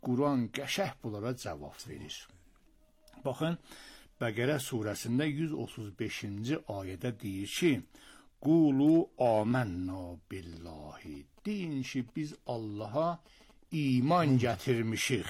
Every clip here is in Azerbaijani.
Quran qəşəng bunlara cavab verir. Baxın, Bəqərə surəsində 135-ci ayədə deyir ki, Qulu amənna billahi. Deyin ki, biz Allaha iman gətirmişik.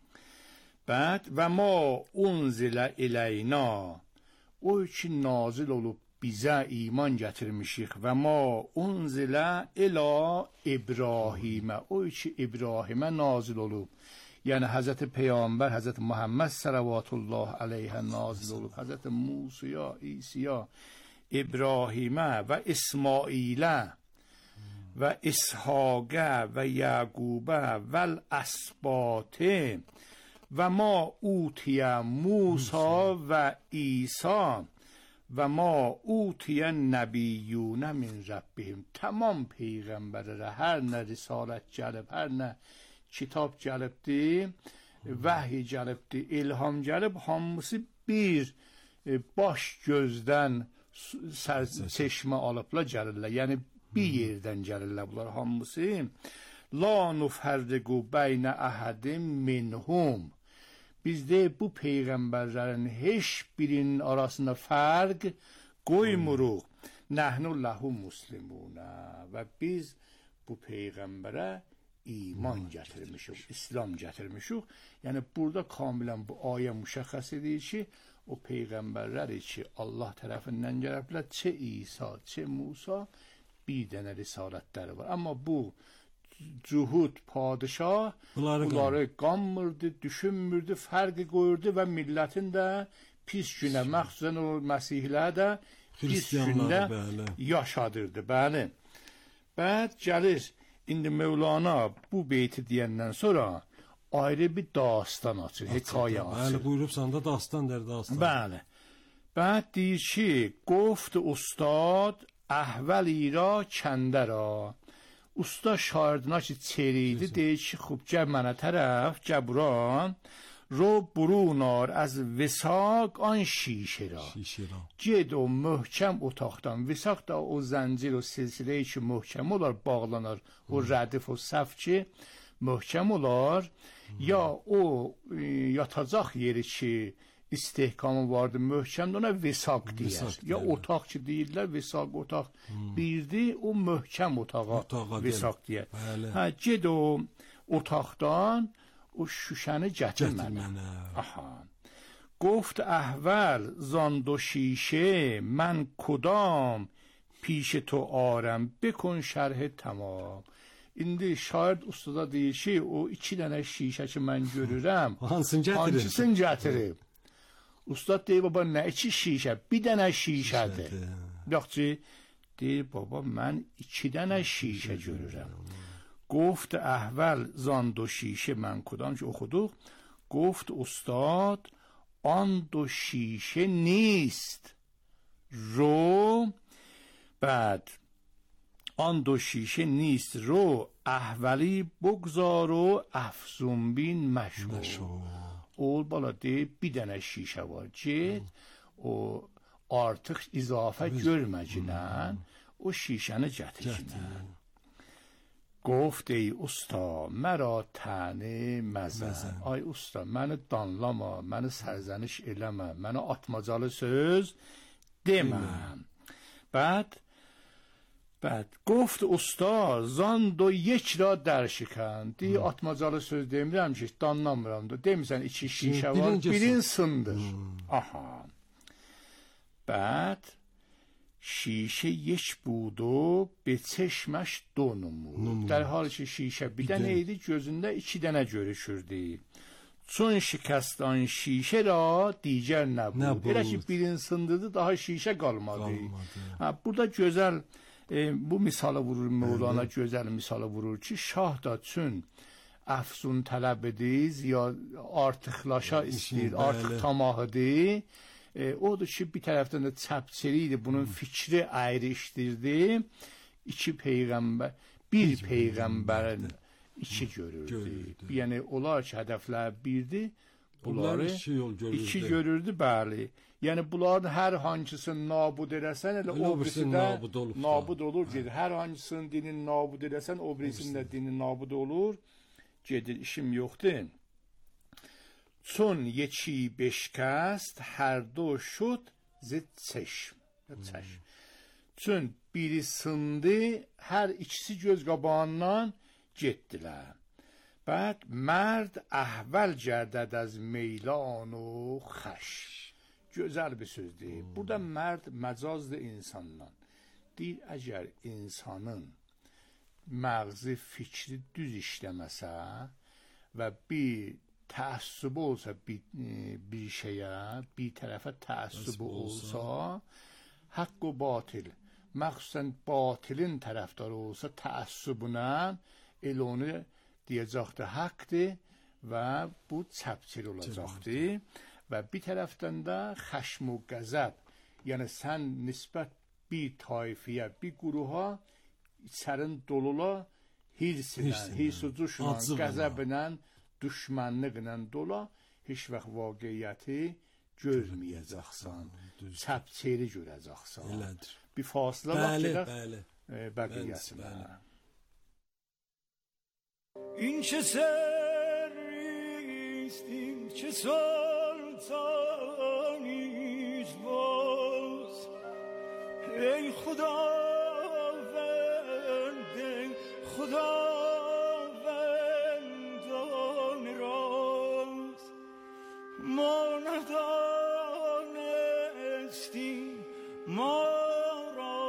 Bəd və ma unzilə iləyna. O ki nazil olub bizə iman gətirmişik. Və ma unzilə ilə İbrahimə. O ki İbrahimə nazil olub. Yəni Həzrəti Peyğəmbər, Həzrəti Muhammed sallallahu aleyhə nazil olub. Həzrəti Musaya, İsa'ya, İbrahimə və İsmailə və İshaqə və Yəqubə vəl əsbatə və ma utiyə Musa və İsa və ma utiyə nəbiyyunə min Rəbbihim. Tamam peyğəmbərlərə hər nə risalət gəlib, hər nə kitab gəlibdi, vəhy gəlibdi, ilham gəlib, hamısı bir baş gözdən çeşmə alıbla gəlirlər. Yəni bir yerdən gəlirlər bunlar hamısı. La nufərriqu beynə əhədin minhum. Bizdə bu peyğəmbərlərin heç birinin arasında fərq qoymuruq. Nəhnu ləhu muslimunə. Və biz bu peyğəmbərə iman gətirmişik, İslam gətirmişik. Yəni burada kamilən bu ayə müşəxəs edir ki, o peyğəmbərləri ki, Allah tərəfindən gəliblər, çə İsa, çə Musa, bir dənə risalətləri var. Amma bu cühud padişah bunları qanmırdı, düşünmürdü, fərqi qoyurdu və millətin də pis günə, məxsusən o məsihlər də pis gündə yaşadırdı. Bəli. Bəd gəlir, indi Mevlana bu beyti deyəndən sonra ayrı bir dastan açır, hekayə açır. Bəli, buyurubsan da dastan der, dastan. Bəli. Bəd deyir ki, qofd ustad əhvəli ra kəndə ra. Usta şairdina ki, çeriydi, deyir ki, xub gəb mənə tərəf, gəburan, رو برونار از وثاق آن شیشه را گید و محکم اتاقdan وثاق da o زنجیر و سلسله ki محکم olar bağlanar o rədif o saf ki möhkəm olar ya o yatacaq yeri ki istehkamı vardı möhkəmdir ona vəsaq deyir ya otaq ki deyirlər vəsaq otaq birdi o möhkəm otağa vəsaq deyir hə ged o otaqdan o şüşəni gətir mənə. Aha. گفت احول زان دو شیشه من کدام پیش تو آرم بکن şərh tamam. İndi şair ustada deyir ki o iki dənə şişə ki mən görürəm hansını gətirib. Ustad deyir baba nə iki şişə bir dənə şişədir. Yox ki deyir baba mən iki dənə şişə görürəm. گفت احول زان دو شیشه من کدام که اخدوق گفت استاد آن دو شیشه نیست رو بعد آن دو شیشه نیست رو احولی بگذار و افزون بین مشو اول بالا دی bir dənə şişə var get o artıq izafə görməcilən o şişəni gətirsinlər. گفت ای استا مرا طعنه مزن ay usta məni danlama məni sərzəniş eləmə məni atmacalı söz demə بعد گفت usta zan do یک را در şikən دی atmacalı söz demirəm ki danlamıram da demisən iki şişə var birin sındır aha بعد شیشه یک بود و به چشمش دو نمود در حالی که şişə bir dənə idi gözündə iki dənə görüşürdü. Çün şikəstan şişə ra digər nəbud. Elə ki birini sındırdı daha şişə qalmadı. Ha, burada gözəl bu misalı vurur Mevlana gözəl misalı vurur ki şah da çün əfsun tələb ediz ya artıqlaşa istəyir, artıq tamahıdır. Odur ki bir tərəfdən də çəpçiliydi, bunun fikri ayrışdırdı. İki peyğəmbər, bir peyğəmbərin iki görürdü. Yəni onlar ki hədəflər birdi, bunları iki görürdü, bəli. Yəni bunların hər hansını nabud eləsən, elə o birisi də nabud olur gedir. Hər hansının dinini nabud eləsən, o birisinin də dini nabud olur gedir, işim yoxdur. چون یکی بشکست هر دو شد ز çeşm. Çün biri sındı, her ikisi göz qabağından getdilər. Bax, mərd əhvəl gərdəd az meylan o xəş. Gözəl bir sözdür. Burada mərd məcazdır insandan. Deyir, əgər insanın məğzi, fikri düz işləməsə və bir təəssübü olsa bir şeyə, bir tərəfə təəssübü olsa, haqq و batil, məxsusən batilin tərəfdarı olsa təəssübünə elonu deyəcəkdir, haqqdır və bu çəpçil olacaqdır və bir tərəfdən də xəşm و qəzəb, yəni sən nisbət bir tayfiyə, bir quruha içərin dolula hirsinə, hirsucuşla, qəzəbinə, düşmənliqlə dola, heç vaxt vaqiyyəti görməyəcəksən, çəpçili görəcəksən. Elədir. Bir fasilə var ki, bəqiyyəsinə. این چه سریست، این چه سلطانیست باز، ای خداوند، ای خداوندان راز، ما ندانستیم ما را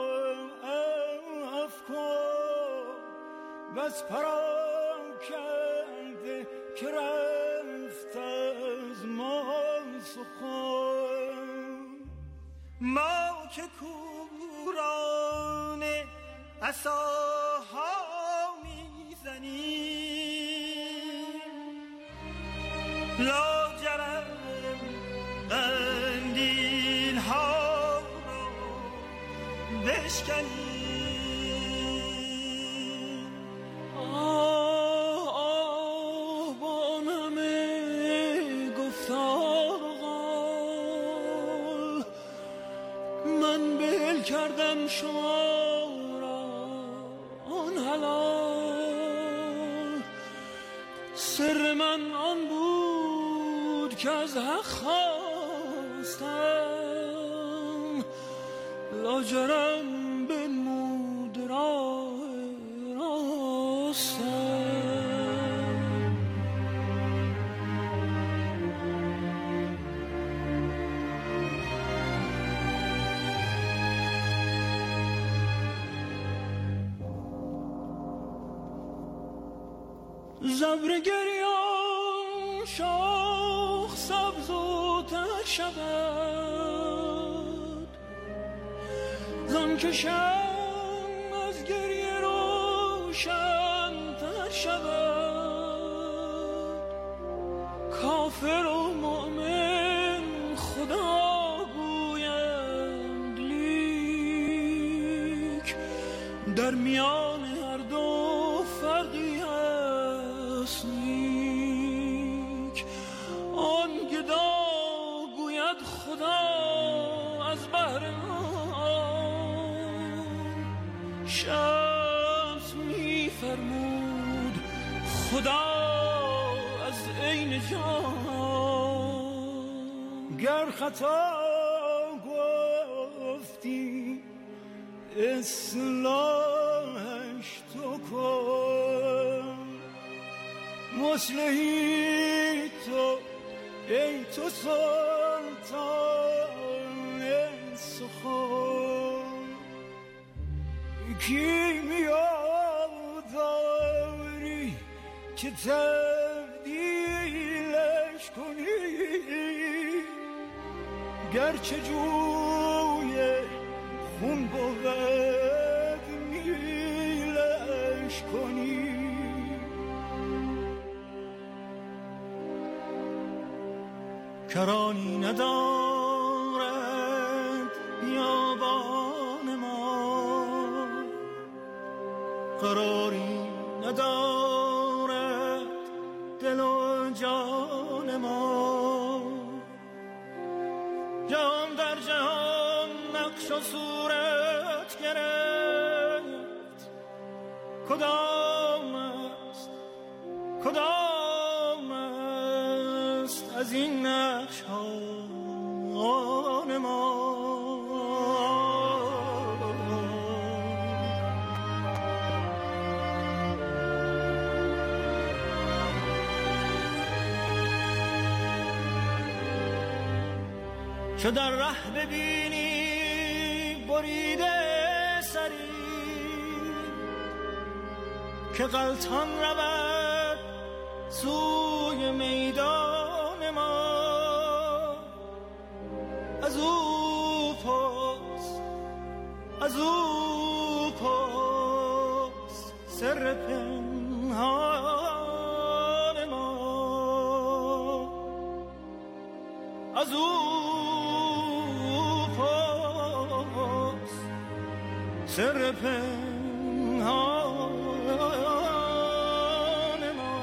افکار بس پراکنده که رفت از ما سخن. ما که کوران عصاها میزنیم، لاجرم قندیل ها را بشکنیم. کردم شما را آن حلال، سر من آن بود که از حق خواستم، لاجرم بنمود راه راستم. زبر گریان شاخ سبز و تر شود، زان که شم از گریه روشن تر شود. کافر و مؤمن خدا گویند، لیک در میان هر دو فرقی نیک. آن گدا گوید خدا از بحر آن، شمس می فرمود خدا از عین جان. گر خطا گفتی اصلاحش تو کن، مصلحی تو ای تو سلطان سخن. کیمیا داری که تبدیلش کنی، گرچه جوی خون بود میلش کنی. کرانی ندارد بیابان ما، قراری ندارد دل و جان ما. جهان در جهان نقش و صورت گرفت، کدام است کدام است از این نقشان ما. چو در ره ببینی بریده سری که غلطان رود سوی میدان ما، از او پرس سر پنهان ما، از او سر پنهان ما.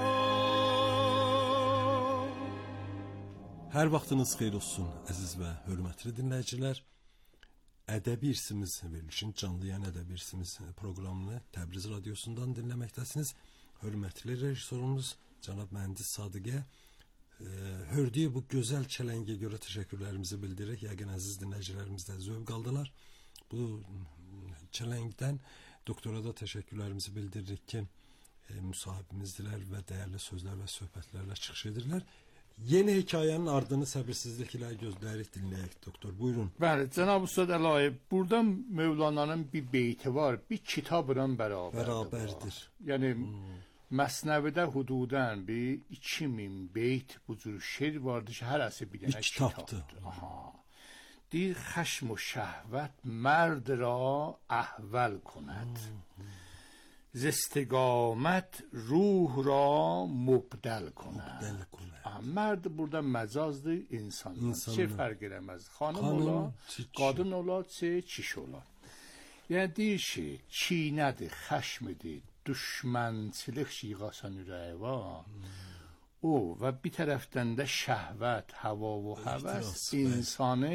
Hər vaxtınız xeyir olsun əziz və hörmətli dinləyicilər. Ədəbi İrsimiz verilişin canlı yayın Ədəbi İrsimiz proqramını Təbriz radiosundan dinləməkdəsiniz. Hörmətli rejissorumuz cənab mühəndis Sadiqə hördüyü bu gözəl çələngə görə təşəkkürlərimizi bildiririk. Yəqin əziz dinləyicilərimiz də zövq aldılar. Bu çələngdən doktora da təşəkkürlərimizi bildiririk ki, müsahibimizdirlər və dəyərli sözlər və söhbətlərlə çıxış edirlər. Yeni hekayənin ardını səbirsizliklə gözləyirik, dinləyək doktor. Buyurun. Bəli, cənab Ustad Əlayev, burada Mövlananın bir beyti var, bir kitabla bərabərdir. Yəni Məsnəvidə hududən bir 2000 beyt bu cür şeir vardır ki, hərəsi bir dənə kitabdır. دیر خشم و شهوت مرد را احول کند، ز استقامت روح را مبدل کند. مرد burada məcazdır insandan. Çə fərq eləməz. Xanım ola, qadın ola, çiş ola. Yəni deyir ki, çiynədir, xəşmidir, düşmənçilik şiğasan ürəyi var. O və bir tərəfdən də şəhvət, hava və həvəs insanı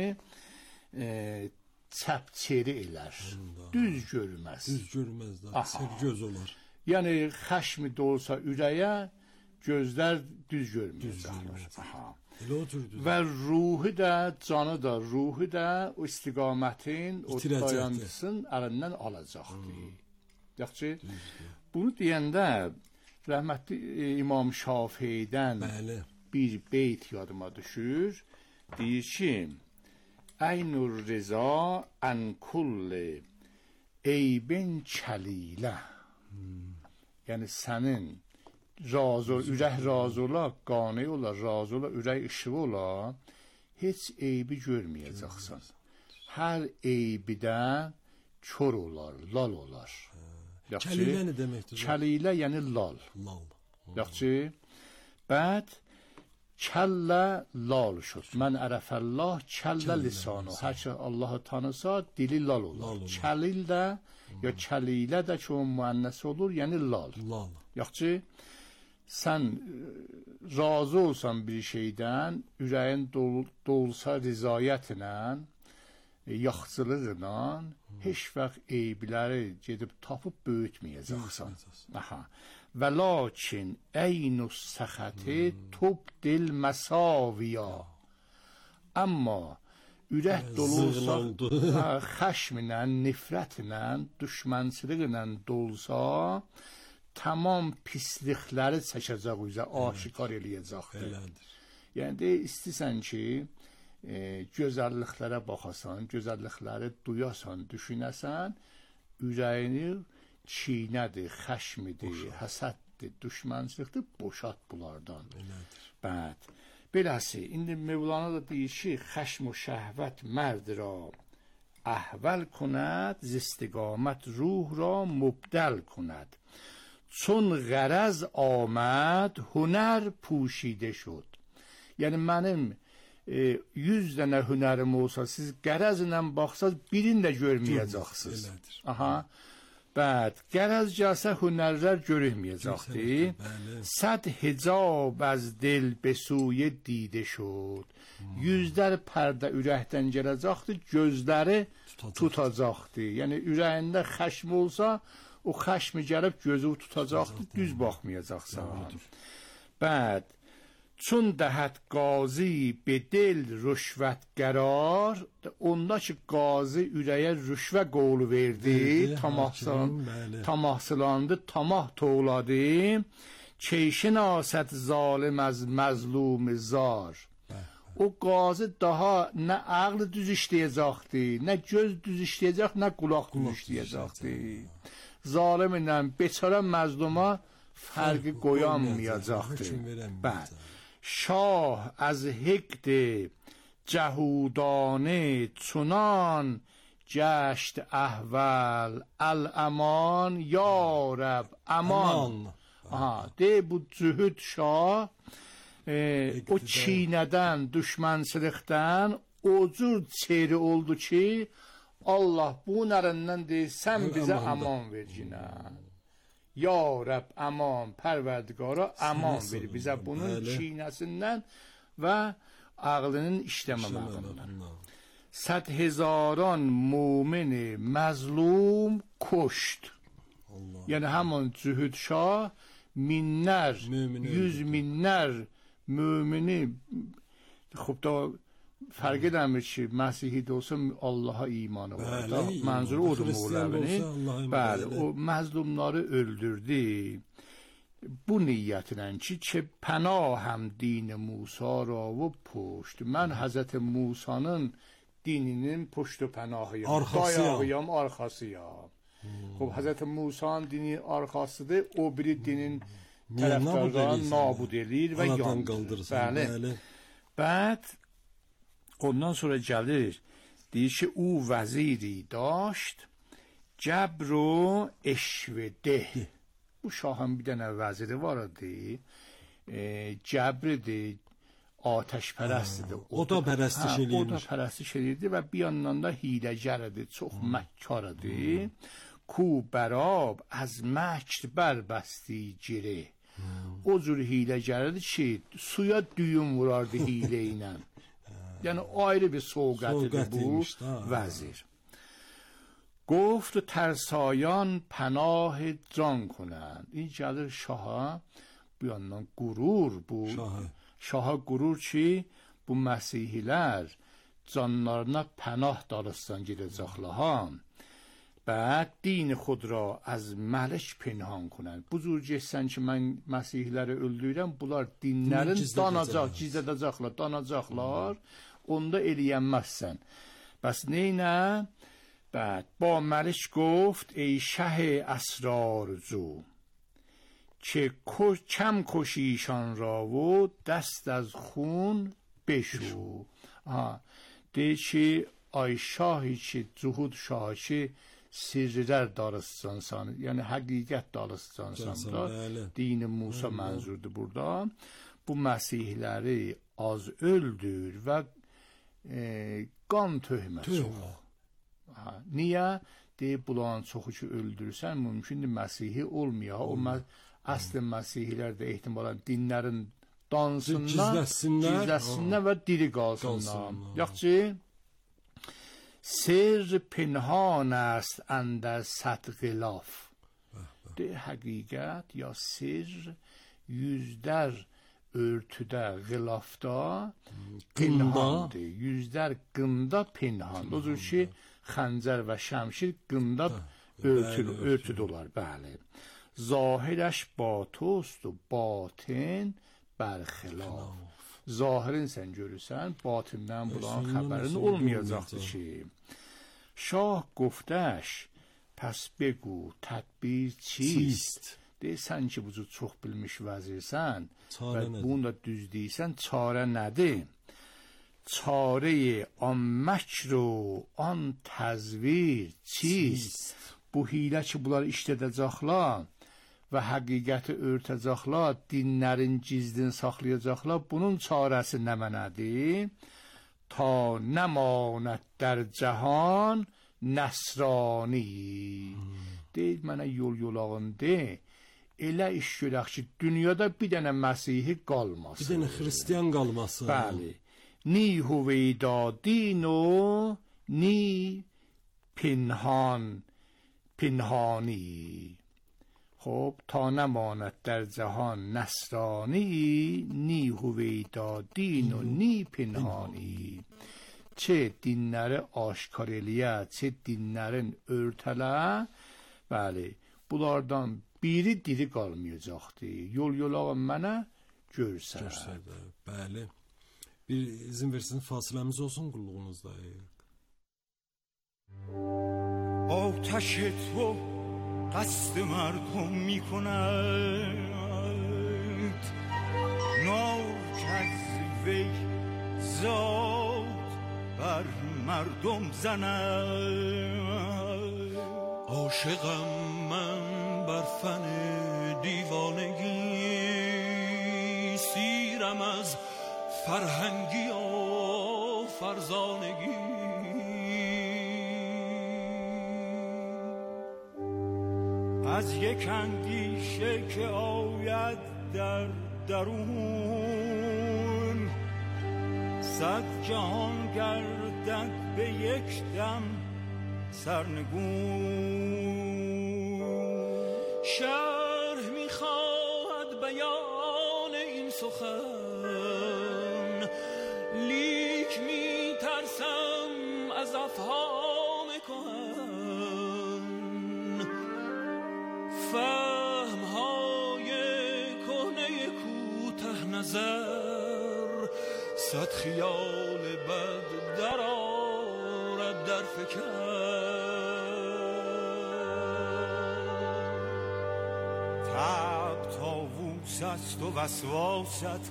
çəpçeri elər, düz görməz. Düz görməz də, sergöz olar. Yəni xəşmi də olsa ürəyə, gözlər düz görməyəcək. Və ruhu da, canı da, ruhu da o istiqamətin, o dayançısın əlindən alacaqdır. Yaxşı, bunu deyəndə rəhmətli İmam Şafiidən bir beyt yadıma düşür. Deyir ki, Aynur rıza an kulli eybin çəlilə. Yəni sənin ürək razı ola, qani ola, razı ola, ürək işığı ola, heç eybi görməyəcəksən. Hər eybidə kör olar, lal olar. Çəlilə nə deməkdir? Çəlilə yəni lal. Yaxşı, bəd kəllə lal şud. Mən ərəfəllah kəllə lisanu. Hər ki Allahı tanısa dili lal olar. Kəlil də ya kəlilə də ki onun müənnəsi olur, yəni lal. Yaxşı, sən razı olsan bir şeydən, ürəyin dolsa rizayətlə, yaxçılıqla, heç vaxt eybiləri gedib tapıb böyütməyəcəksən. Və lakin əynus səxəti tubdil məsaviyya. Amma ürək dolsa, xəşmlə, nifrətlə, düşmənçiliklə dolsa, tamam pislikləri çəkəcək üzə, aşikar eləyəcəkdir. Yəni, istəyirsən ki, gözəlliklərə baxasan, gözəllikləri duyasan, düşünəsən, ürəyini çiynədir, xəşmidir, həsəddir, düşmənçilikdir, boşat bunlardan. Bəd, beləsi, indi Mevlana da deyir ki, xəşm و şəhvət mərd را احول کند، ز استقامت روح را مبدل کند. چون غرض آمد هنر پوشیده شد. Yəni mənim 100 dənə hünərim olsa, siz qərəzlə baxsaz, birini də görməyəcəksiniz. Bəd, qərəz gəlsə hünərlər görülməyəcəkdir. Səd hicab az dil به سوی دیده شد. Yüzlər pərdə ürəkdən gələcəkdir, gözləri tutacaqdır. Yəni ürəyində xəşm olsa, o xəşmi gəlib gözü tutacaqdır, düz baxmayacaqsan. Bəd, چون دهد قاضی به دل rüşvət qərar, onda ki qazı ürəyə rüşvə qolu verdi, tamahsılandı, tamah toğladı, keyşinasət zalim az məzlum zar. O qazı daha nə ağlı düz işləyəcəkdi, nə göz düz işləyəcək, nə qulaq düz işləyəcəkdi. Zalim ilə beçara məzluma fərqi qoyanmayacaqdı. Bəli. شاه از حقد جهودانه چنان جشت احول الامان یا رب امان. ده bu zühd şah o çiğneden, düşmançılıktan o cür çeyri oldu ki Allah bunlarından de sen bize aman ver cinan. Ya Rab aman, Pərverdigara aman verir bizə bunun çiynəsindən və ağlının işləməməqindən. 100,000 mümini məzlum koşt. Yəni həmin Zühd Şah minlər, 100 minlər mümini xub da fərq edəmir ki, Məsihid olsa Allaha imanı var. Mənzur odur Mevləvinin. Bəli, o məzlumları öldürdü. Bu niyyətlə ki, pənahəm dini Musa ra və puşt. Mən Həzrət Musa'nın dininin puştu pənahıyam. Dayağıyam, arxasıyam. Xub, Həzrət Musa'nın dini arxasıdır, o biri dinin tərəfdardan nabud edir və yandır. Bəli. Bəd ondan sonra gəlir, deyir ki, o vəziri daşt, cəbr o eşvedeh. Bu şahın bir dənə vəziri var idi, cəbridir, atəşpərəstidir. O da pərəstiş edirmiş. O da pərəstiş edirdi və bir yandan da hiləgər idi, çox məkkar idi. Ku bərab az məkr bərbəsti giri. O cür hiləgər idi ki, suya düyün vurardı hilə ilə. Yəni ayrı bir soğqətidir bu vəzir. Gofت ترسایان پناه جان کنند. این gəlir şaha bu yandan qurur bu. Şaha qurur ki, bu məsihilər canlarına pənah darıstan gedəcəklər. Bəd din xud ra az mələk pinhan کنند. Bu cür getsən ki, mən məsihləri öldürürəm, bunlar dinlərin danacaq, gizlədəcəklər, danacaqlar. Onda eləyənməzsən. Bəs neynə? بعد با ملک گفت ای شه اسرارجو که کم کشیشان را و دست از خون بشو. de ki ay şahi ki zuhud şahı ki sirrilər darıstansan, yəni həqiqət darıstansan da dini Musa mənzurdur burada. Bu məsihləri az öldür və qan töhmət çox. Niyə? Deyib bulan çoxu ki öldürsən, mümkündür Məsihi olmuyor. O əsl Məsihilər də ehtimalən dinlərin gizləsinlər və diri qalsınlar. Yox ki, sir pinhan است اندر صد غلاف. De həqiqət ya sir yüzlər örtüdə, qılafda pinhandır. Yüzlər qında pinhan. O cür ki, xəncər və şəmşir qında örtüdə olar. Bəli. Zahirəş batust و batin bərxilaf. Zahirin sən görürsən, batindən bulan xəbərin olmayacaqdır ki. Şah گفتش پس بگو تدبیر چیست؟ deyirsən ki, bu cür çox bilmiş vəzirsən və bunu da düz deyirsən, çarə nədir? Çarəyi an məkr و an təzvir çiست? Bu hilə ki, bunlar işlədəcəklər və həqiqəti örtəcəklər, dinlərin gizlin saxlayacaqlar, bunun çarəsi nə mənədir? Ta nəmanət در جهان nəsrani. Deyir, mənə yol-yolağında elə iş görək ki, dünyada bir dənə Məsihi qalmasın. Bir dənə xristiyan qalmasın. Bəli. Ni huveyda dino, ni pinhani. خب تا نماند در جهان نصرانی، نی هویدا دین و نی پنهانی. Çe dinləri aşkar eləyə, çe dinlərin örtələ. Bəli, bunlardan biri diri qalmayacaqdı. Yol mənə görsədə. Bəli. Bir izin versin fasiləmiz olsun qulluğunuzda. آتش تو قصد مردم می کند، نار از وی زاد بر مردم زند. عاشقم من بر فن دیوانگی، سیرم از فرهنگی و فرزانگی. از یک اندیشه که آید در درون، صد جهان گردد به یک دم سرنگون. شرح میخواهد بیان این سخن، لیک میترسم از افهام کهن. فهمهای کهنه کوته نظر، صد خیال بد در آرد در فکر. طبع طاووس است و وسواست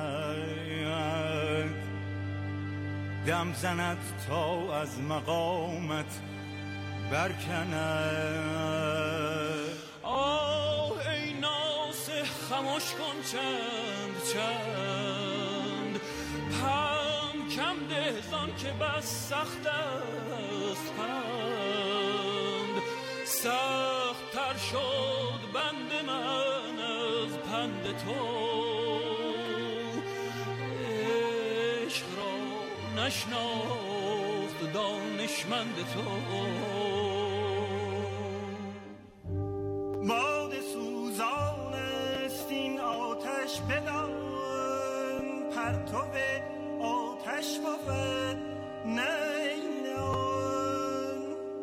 کند، دم زند تا از مقامت برکند. آه ای ناصح خموش کن چند چند، پم کم ده زان که بس سخت است پند. سخت تر شد بند من از پند تو، عشق را نشناخت دانشمند تو. باد سوزان است این آتش بدان، پرتو آتش بود نیل آن.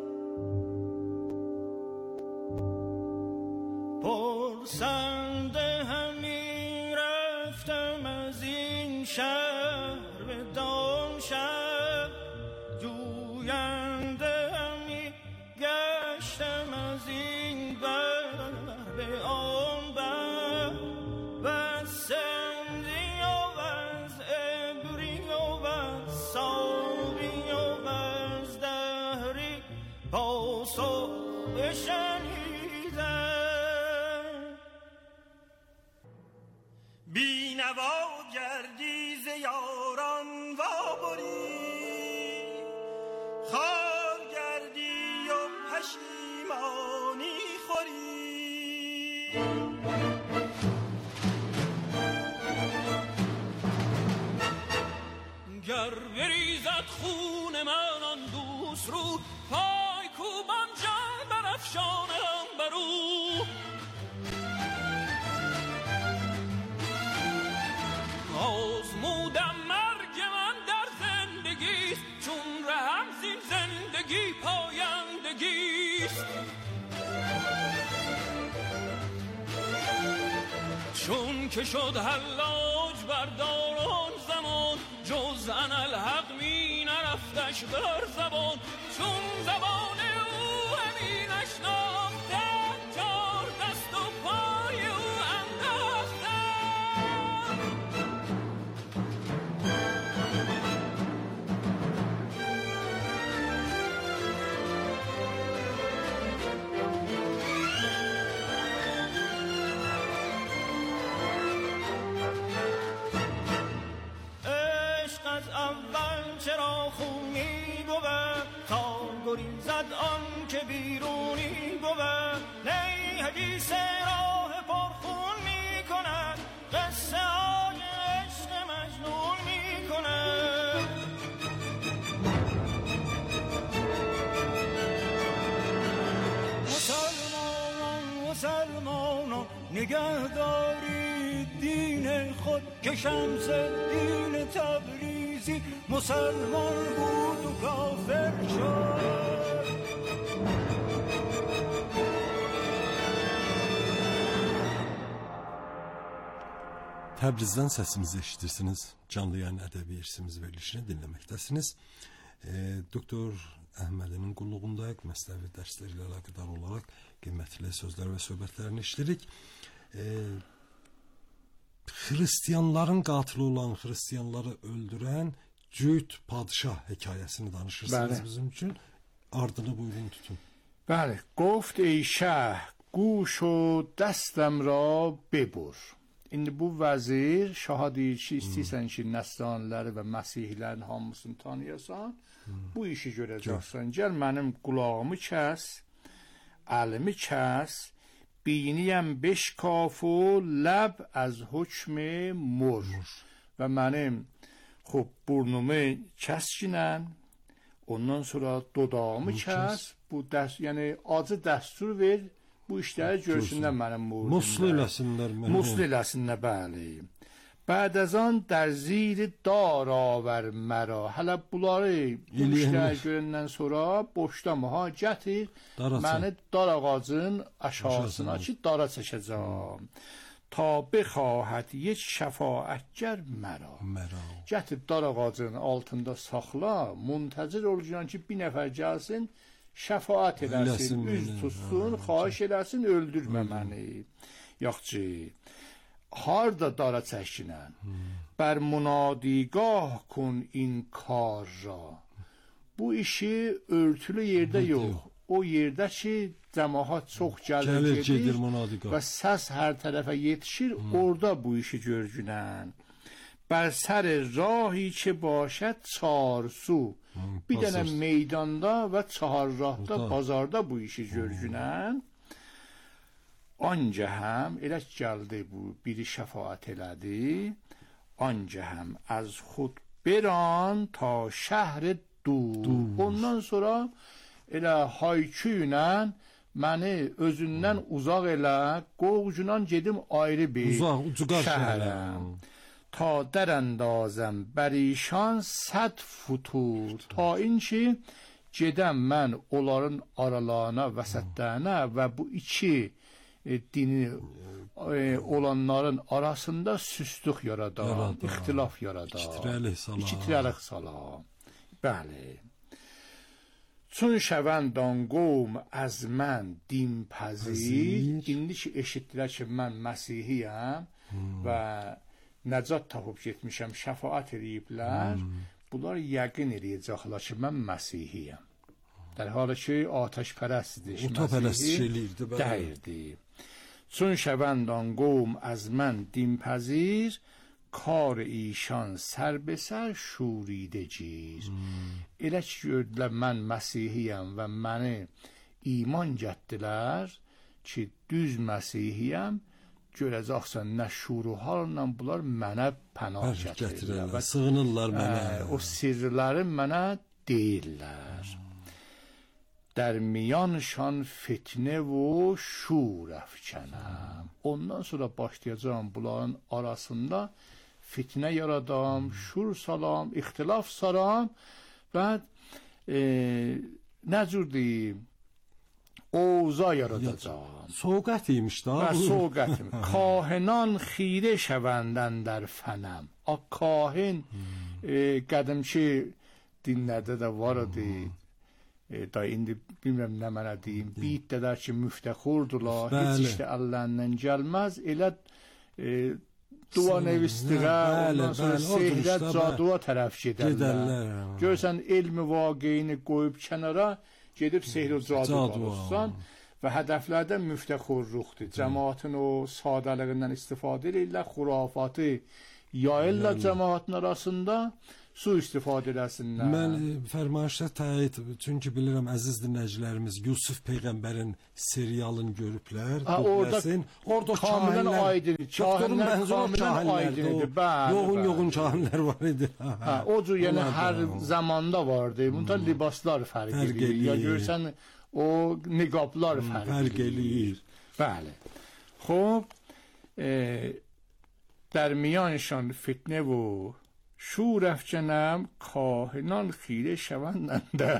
پرسنده همی رفتم از این شهر به دام شهر، جوینده همی گشتم از این بر به آن بر. و سندی و از ابری و از ساقی و از دهری پاسخ بشنیدم. بی نوا گردی ز یاران وابری، خار گردی و پشیمانی خوری. گر بریزد خون من آن دوست رو، پای کوبم جان برافشانم بر او. آزمودم مرگ من در زندگیست، چون رهم زین زندگی پایندگیست. چون که شد حلاج بردار آن زمان، جز انالحق می نرفتش در زبان. چون زبان او همی نشناختم، چار دست و پای او انداختم. چرا خونی بود تا گریزد آن که بیرونی بود. نی حدیث راه پرخون می کند، قصه های عشق مجنون می کند. مسلمان مسلمان نگهداری دین خود که شمس دین تبریزی مسلمان بود و کافر شد. Təbrizdən səsimizi eşidirsiniz. Canlı yayın ədəbi irsimiz verilişini dinləməkdəsiniz. Doktor Əhmədinin qulluğundayıq. Məsləvi dərsləri ilə əlaqədar olaraq qiymətli sözlər və söhbətlərini işləyirik. Xristianların qatili olan, xristianları öldürən Cüd padşah hekayəsini danışırsınız bizim üçün. Ardını buyurun tutun. بله گفت ای شه گوش و دستم را ببر. İndi bu vəzir şaha deyir ki, istəyirsən ki, nəsraniləri və məsihlərin hamısını tanıyasan, bu işi görəcəksən. Gəl mənim qulağımı kəs, əlimi kəs, biniyəm 5 kaf و لب از حکم مر və mənim burnumu kəskinən, ondan sonra dodağımı kəs, bu yəni acı dəstur ver, bu işləri görsünlər mənim murdumda. Muslu eləsinlər məni. Muslu eləsinlər, bəli. بعد از آن در زیر دار آور مرا. hələ bunları bu işləri görəndən sonra boşdama ha gətir məni dar ağacın aşağısına ki dara çəkəcəm. تا بخواهد یک şəfaətgər مرا. Gətir dar ağacın altında saxla, muntazir olacaqsan ki bir nəfər gəlsin, şəfaət eləsin, üz tutsun, xahiş eləsin, öldürmə məni. Yaxçı, harda dara çəkinən, bər munadiگاه کن این کار را. Bu işi örtülü yerdə yox, o yerdə ki cəmaət çox gəlir gedir və səs hər tərəfə yetişir, orada bu işi görgünən. بر سر راهی که باشد çarsu. Bir dənə meydanda və çaharrahda, bazarda bu işi görgünən. Anca həm elə gəldi bu biri şəfaət elədi. Anca həm az xud beran ta şəhər dur. Ondan sonra elə hayküylə məni özündən uzaq elə, qoğucunan gedim ayrı bir şəhərə. تا در اندازم بر ایشان 100 فتور. تا این ki gedəm mən onların aralarına, vəsətlərinə və bu iki dini olanların arasında süstlük yaradam, ixtilaf yaradam. İki tirəlik salam. Bəli. چون شوند آن قوم از من دین پذیر. İndi ki eşitdilər ki mən məsihiyəm və Nəcat tapıb getmişəm, şəfaət eləyiblər. Bunlar yəqin eləyəcəklər ki, mən məsihiyəm. در حالی که آتش پرستش دهیردی. چون شوند آن قوم از من دین پذیر، کار ایشان سر به سر شوریده گیر. elə ki gördülər mən məsihiyəm və məni iman gətirdilər ki düz məsihiyəm, görəcəksən nə şuruharla bunlar mənə pənah gətirirlər və sığınırlar mənə. O sirləri mənə deyirlər. در میانشان فتنه و شور افکنم. Ondan sonra başlayacağım bunların arasında fitnə yaradam, şur salam, ixtilaf salam və nə cür deyim, اوضاع yaradacağım. Soğuqət imiş da. Və soğuqətim. Kahinan xirə şəvəndən در fənəm. O kahin qədimki dinlərdə də var idi. Da indi bilmirəm nə mənə deyim. Bit dedər ki müftəxurdular. Heç işdə əllərindən gəlməz. Elə dua nevistirə, ondan sonra sehrə, caduğa tərəf gedərlər. Görsən elmi vaqeyini qoyub kənara, gedib sehr o cadu olursan və hədəflərdə müftəxurluqdur. Cəmaatın o sadəliğindən istifadə edirlər, xurafatı yayırlar cəmaatın arasında, su istifadə eləsinlər. Mən fərmayışda təyid, çünki bilirəm əziz dinləyicilərimiz Yusuf Peyğəmbərin serialını görüblər. Orada kamilən aydın, kahinlər kamilən aydın idi. Yoğun kahinlər var idi. O cür yəni hər zamanda vardı. Bunda libaslar fərq edir. Ya görsən o niqablar fərq edir. Bəli. Xoş, در میانشان فتنه و شور افکنم کاهنان خیره شوند در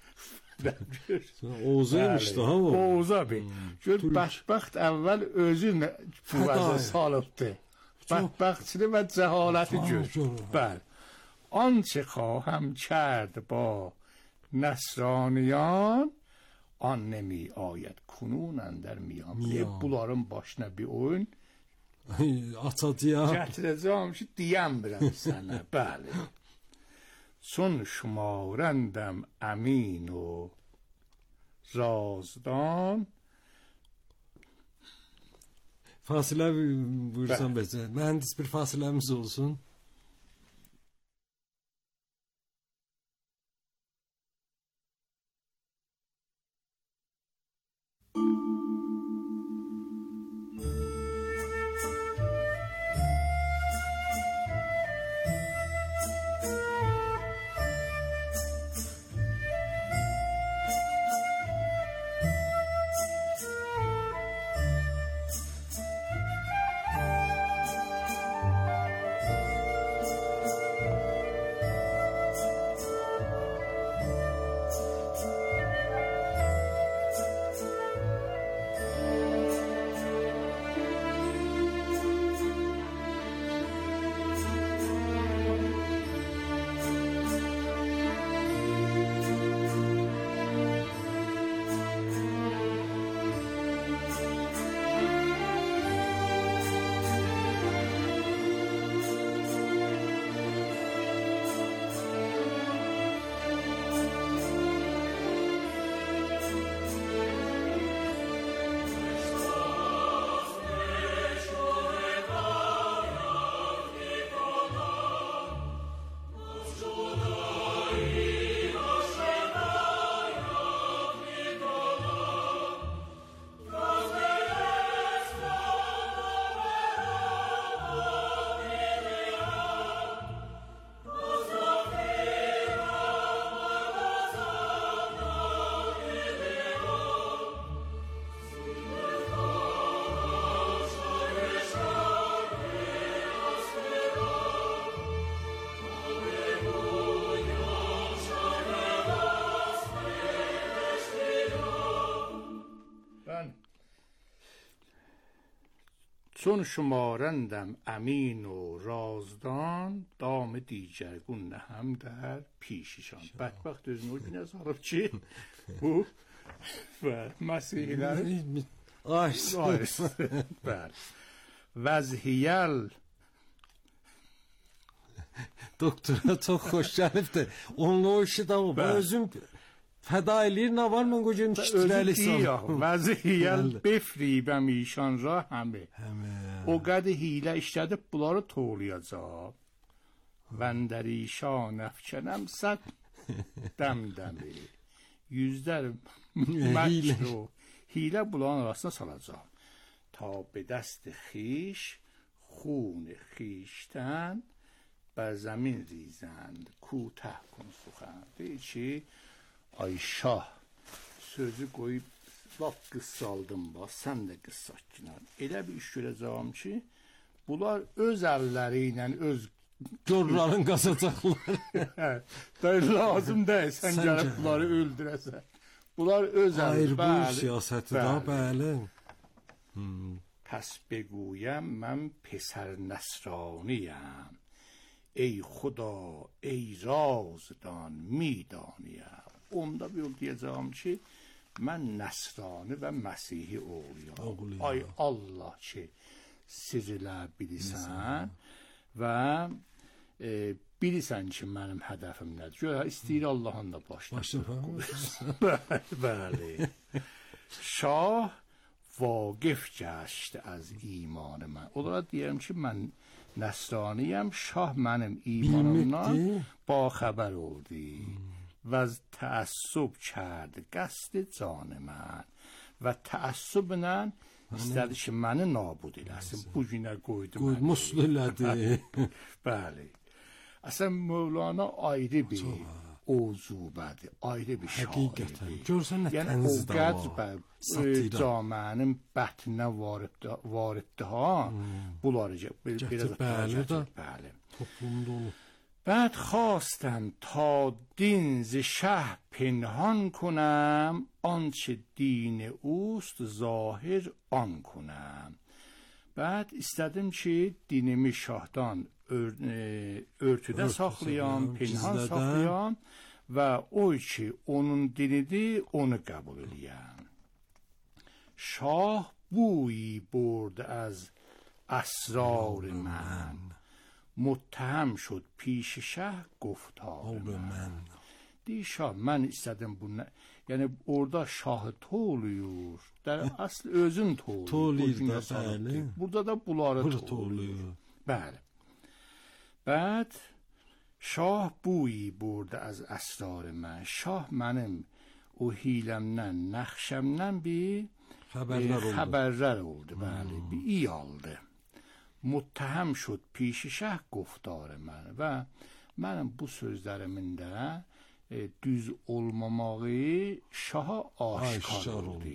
اوضاعmış daha o. اوضاع بین چون بدبخت اول özü bu salıbdı بدبختçilik و cehaleti gör بله آنچه خواهم کرد با نصرانیان آن نمی آید کنون اندر میام bunların başına bir oyun Atadıya gətirəcəm ki deyəm birəm sənə bəli چون شمارندم امین و رازدان fasilə buyursan bəzə. Mühəndis bir fasiləmiz olsun. چون شمارندم امین و رازدان دام دیگرگون نهم در پیششان بدبخت özünü o gün yazarıb ki bu və Məsihlər bəli vəzhiyəl Doktora çox xoş gəlibdi. Onunla o işi də o. Özüm fəda eləyir, nə var mən qoyacağım işçiləlik vəzhiyəl befribəm işan ra həmi o qədi hilə işlədib bunları toğlayacaq vəndərişan əfkənəm səd dəmdəmi yüzlər məkr o hilə bunların arasına salacaq ta be dəst خیش خون خیشتن بر زمین ریزند کوتاه کن سخن deyir ki ay şah sözü qoyub lap qıssaldım bax sən də qıssaq kinar elə bir iş görəcəyəm ki bunlar öz əlləri ilə öz Corların qazacaqlar. Lazım deyil sən gəlib bunları öldürəsən bunlar öz əlləri bu siyasəti də bəli پس بگویم من پسر نصرانیم ای خدا ای رازدان میدانیم onda bir yol diyeceğim ki mən Nəsrani və Məsihi oğluyam. Ay Allah ki sirrlə bilirsən və bilirsən ki mənim hədəfim nədir. Gör istəyir Allahın da başına. Bəli. Şah واقف گشت از ایمان من onlara deyirəm ki mən Nəsraniyəm şah mənim imanımdan با خبر oldu و از تعصب کرد قصد جان من و تعصبla istədi ki məni nabud eləsin bu günə qoydu məni muslu elədi bəli əsən Mövlana ayrı bir uzubədir, ayrı bir şairdir. Görsən nə Yəni o qədər camiənin bətninə variddir ha. Bunları biraz bəli. Toplumda olub. بعد خواستم تا دین ز شه پنهان کنم آنچه دین اوست ظاهر آن کنم. بعد istədim ki dinimi şahdan örtüdə saxlayam, pinhan saxlayam və o ki onun dinidir onu qəbul eləyəm. شاه بویی برد از اسرار من متهم شد پیش شه گفتار من. Deyir şah, mən istədim bunu. Yəni orada şahı toğluyur. Əsl özün toğluyur. Bəli. Burada da bunları toğluyur. Bəli. Bəd şah buyi burda az əsrar mən. Şah mənim o hiləmdən, nəxşəmdən bir xəbərlər oldu. Bəli, bir iyi aldı. Muttəhəm şud پیش شه گفتار من و mənim bu sözlərimin də düz olmamağı şaha aşkar oldu.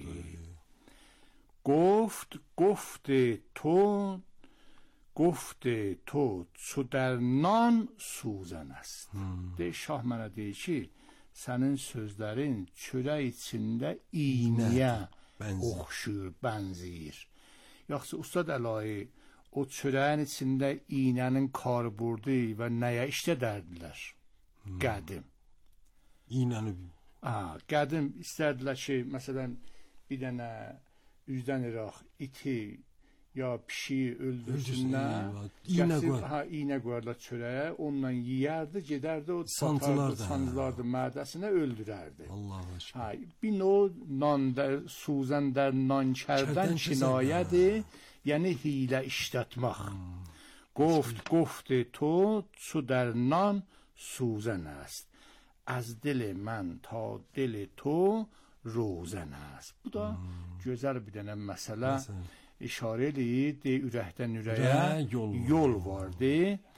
گفت تو چو در نان سوزن است. De şah mənə deyir ki, sənin sözlərin çörək içində iynəyə oxşur, bənzəyir. Yoxsa Ustad Əlahi o çörəyin içində iynənin karburdu və nəyə işlədərdilər? Qədim. İynəni. Qədim istərdilər ki, məsələn, bir dənə üzdən iraq iti ya pişiyi öldürsünlər. İynə qoyarlar çörəyə, onunla yiyərdi, gedərdi, o sancılardı mədəsinə, öldürərdi. Bir o suzən der nan kərdən kinayədir. یعنی حیله işletmek. گفت تو چو در نان سوزن است از دل من تا دل تو روزن است. Bu da gözəl bir dənə məsələ işarə edir. Ürəkdən ürəyə yol vardı.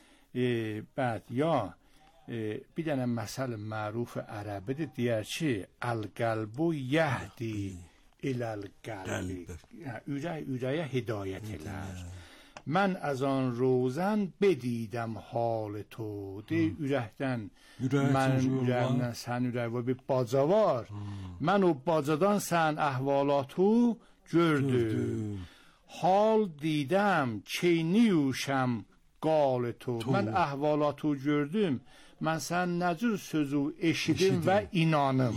Bəd ya bir dənə məsəl məruf ərəbidir, deyər ki, əl-qəlbu yəhdi الالقلب. ürəyə hidayət elər. Mən az an rozən bedidəm hal to. Ürəkdən mənim ürəyimdən sən ürək və bir baca var. Mən o bacadan sən əhvalatı gördüm. Hal didəm keyniyuşəm qal to. Mən əhvalatı gördüm. Mən sən nəcür sözü eşidim və inanım.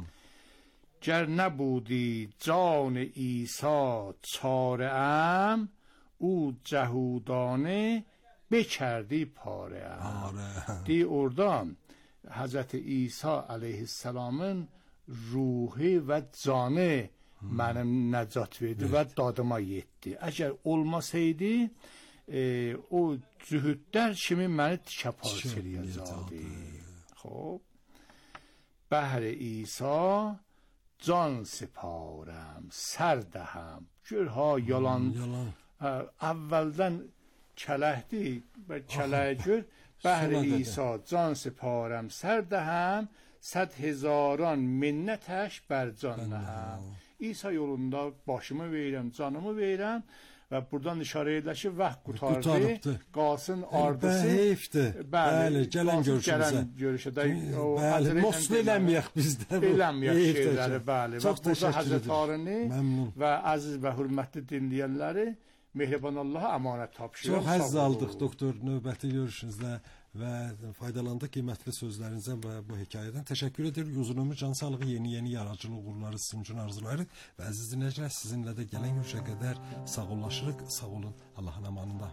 گر نبودی جان عیسی چاره ام او جهودانه بکردی پاره ام. دی orada Hazreti İsa aleyhisselamın ruhu ve canı mənim nəcat verdi və dadıma yetdi. Əgər olmasaydı o zühüddər kimi məni tikə parçalıyacaqdı. Xob. Bəhr İsa can siparəm, sərdəhəm. Gör ha yalan. Əvvəldən kələkdir və kələyə gör. Bəhr İsa can siparəm, sərdəhəm. 100,000 minnətəş bər cannəhəm. İsa yolunda başımı verirəm, canımı verirəm. Və buradan işarə edilir ki, vaxt qutardı, qalsın ardısı. Bəli, gələn görüşədə. Bəli, moslu eləməyək bizdə. Eləməyək şeyləri, bəli. Və burada Həzrət Arını və əziz və hürmətli dinləyənləri Mehriban Allaha əmanət tapşırır. Çox həzz aldıq, doktor, növbəti görüşünüzdə və faydalandı qiymətli sözlərinizdən və bu hekayədən. Təşəkkür edirik. Uzun ömür, can sağlığı, yeni yaradıcılıq uğurları sizin üçün arzulayırıq. Və əziz dinləyicilər, sizinlə də gələn görüşə qədər sağollaşırıq. Sağ olun. Allahın amanında.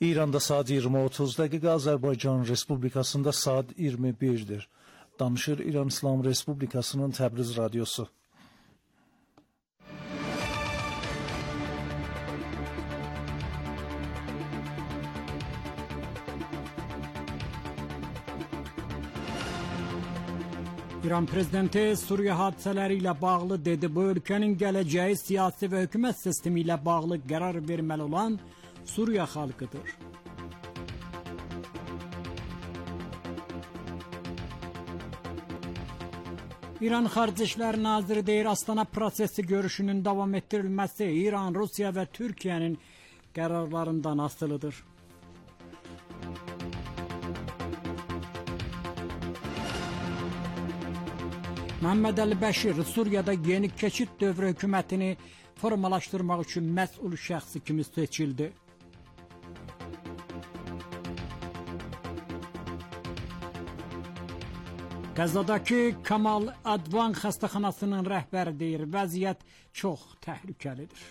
İranda saat 20:30 dəqiqə, Azərbaycan Respublikasında saat 21-dir. Danışır İran İslam Respublikasının Təbriz radiosu. İran prezidenti Suriye hadisələri ilə bağlı dedi. Bu ölkənin gələcəyi siyasi və hökumət sistemi ilə bağlı qərar verməli olan Suriye xalqıdır. İran Xarici İşlər Naziri deyir, Astana prosesi görüşünün davam etdirilməsi İran, Rusiya və Türkiyənin qərarlarından asılıdır. Məhəmməd Əli Bəşir Suriyada yeni keçid dövrü hökumətini formalaşdırmaq üçün məsul şəxsi kimi seçildi. Qəzzadakı Kamal Advan xəstəxanasının rəhbəri deyir, vəziyyət çox təhlükəlidir.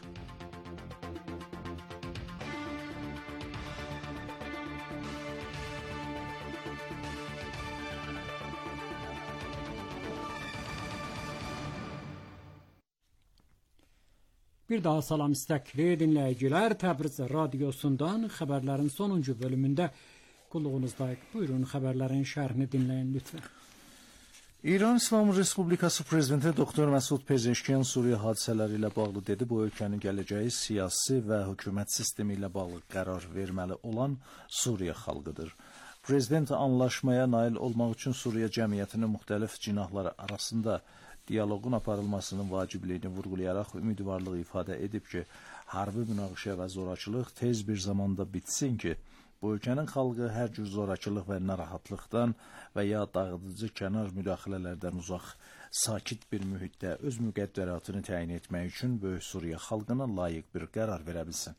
Bir daha salam istəkli dinləyicilər, Təbriz radiosundan xəbərlərin sonuncu bölümündə qulluğunuzdayıq. Buyurun, xəbərlərin şərhini dinləyin lütfən. İran İslam Respublikası Prezidenti Doktor Məsud Pezeşkiyan Suriya hadisələri ilə bağlı dedi. Bu ölkənin gələcəyi siyasi və hökumət sistemi ilə bağlı qərar verməli olan Suriya xalqıdır. Prezident anlaşmaya nail olmaq üçün Suriya cəmiyyətinin müxtəlif cinahları arasında diyaloqun aparılmasının vacibliyini vurğulayaraq ümidvarlıq ifadə edib ki, hərbi münaqişə və zorakılıq tez bir zamanda bitsin ki, bu ölkənin xalqı hər cür zorakılıq və narahatlıqdan və ya dağıdıcı kənar müdaxilələrdən uzaq, sakit bir mühitdə öz müqəddəratını təyin etmək üçün böyük Suriya xalqına layiq bir qərar verə bilsin.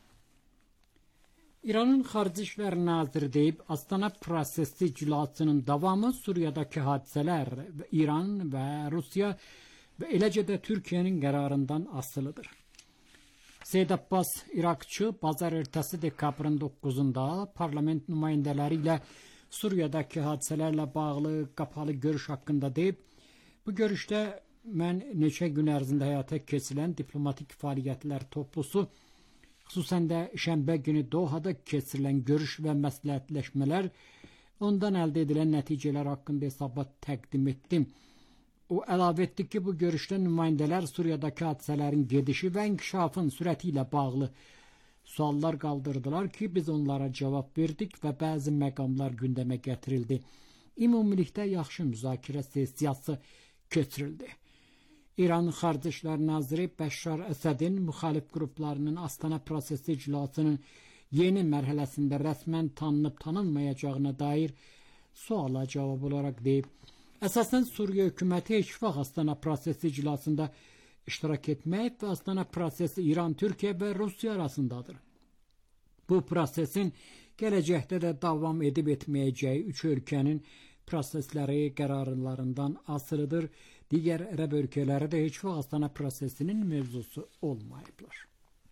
İranın Xarici İşlər Naziri deyib, Astana prosesi iclasının davamı Suriyadakı hadisələr İran və Rusiya və eləcə də Türkiyənin qərarından asılıdır. Seyyid Abbas İraqçı bazar ertəsi dekabrın 9-da parlament nümayəndələri ilə Suriyadakı hadisələrlə bağlı qapalı görüş haqqında deyib, bu görüşdə mən neçə gün ərzində həyata keçirilən diplomatik fəaliyyətlər toplusu, xüsusən də şənbə günü Dohada keçirilən görüş və məsləhətləşmələr, ondan əldə edilən nəticələr haqqında hesabat təqdim etdim. O əlavə etdi ki, bu görüşdə nümayəndələr Suriyadakı hadisələrin gedişi və inkişafın sürəti ilə bağlı suallar qaldırdılar ki, biz onlara cavab verdik və bəzi məqamlar gündəmə gətirildi. Ümumilikdə yaxşı müzakirə sessiyası keçirildi. İran Xarici İşlər Naziri Bəşşar Əsədin müxalif qruplarının Astana prosesi iclasının yeni mərhələsində rəsmən tanınıb tanınmayacağına dair suala cavab olaraq deyib, əsasən Suriya hökuməti heç vaxt Astana prosesi iclasında iştirak etməyib və Astana prosesi İran, Türkiyə və Rusiya arasındadır. Bu prosesin gələcəkdə də davam edib etməyəcəyi üç ölkənin prosesləri qərarlarından asılıdır. Digər ərəb ölkələri də heç vaxt Astana prosesinin mövzusu olmayıblar.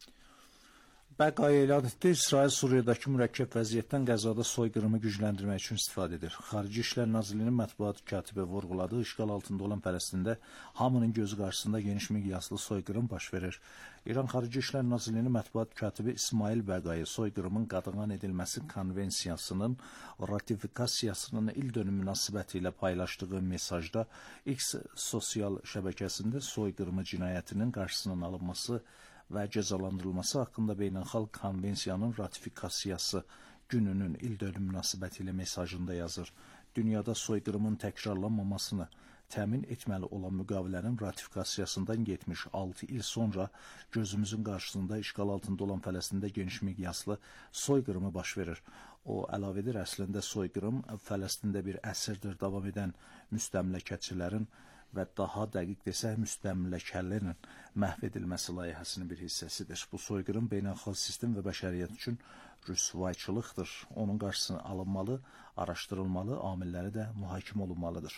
Bəqai elan etdi, İsrail Suriyadakı mürəkkəb vəziyyətdən Qəzzada soyqırımı gücləndirmək üçün istifadə edir. Xarici İşlər Nazirliyinin mətbuat katibi vurğuladığı işğal altında olan Fələstində hamının gözü qarşısında geniş miqyaslı soyqırım baş verir. İran Xarici İşlər Nazirliyinin mətbuat katibi İsmail Bəqai soyqırımın qadağan edilməsi konvensiyasının ratifikasiyasının il dönümü münasibəti ilə paylaşdığı mesajda X sosial şəbəkəsində soyqırımı cinayətinin qarşısının alınması və cəzalandırılması haqqında beynəlxalq konvensiyanın ratifikasiyası gününün ildönüm münasibəti ilə mesajında yazır. Dünyada soyqırımın təkrarlanmamasını təmin etməli olan müqavilənin ratifikasiyasından 76 il sonra gözümüzün qarşısında işğal altında olan Fələstində geniş miqyaslı soyqırımı baş verir. O əlavə edir, əslində soyqırım Fələstində bir əsrdir davam edən müstəmləkəçilərin və daha dəqiq desək müstəmləkələrin məhv edilməsi layihəsinin bir hissəsidir. Bu soyqırım beynəlxalq sistem və bəşəriyyət üçün rüsvayçılıqdır. Onun qarşısını alınmalı, araşdırılmalı, amilləri də mühakimə olunmalıdır.